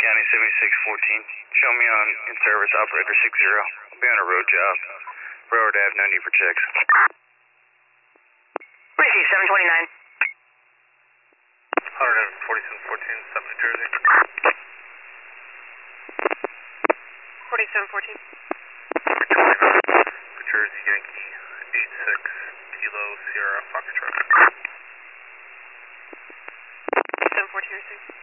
County 7614. Show me on in service operator 60. I'll be on a road job. Railroad Ave, no need for checks. Receive 729. 14714, 7 New Jersey. 4714. New Jersey, Yankee, 86, Kilo, Sierra, Foxtrot. 714 receive.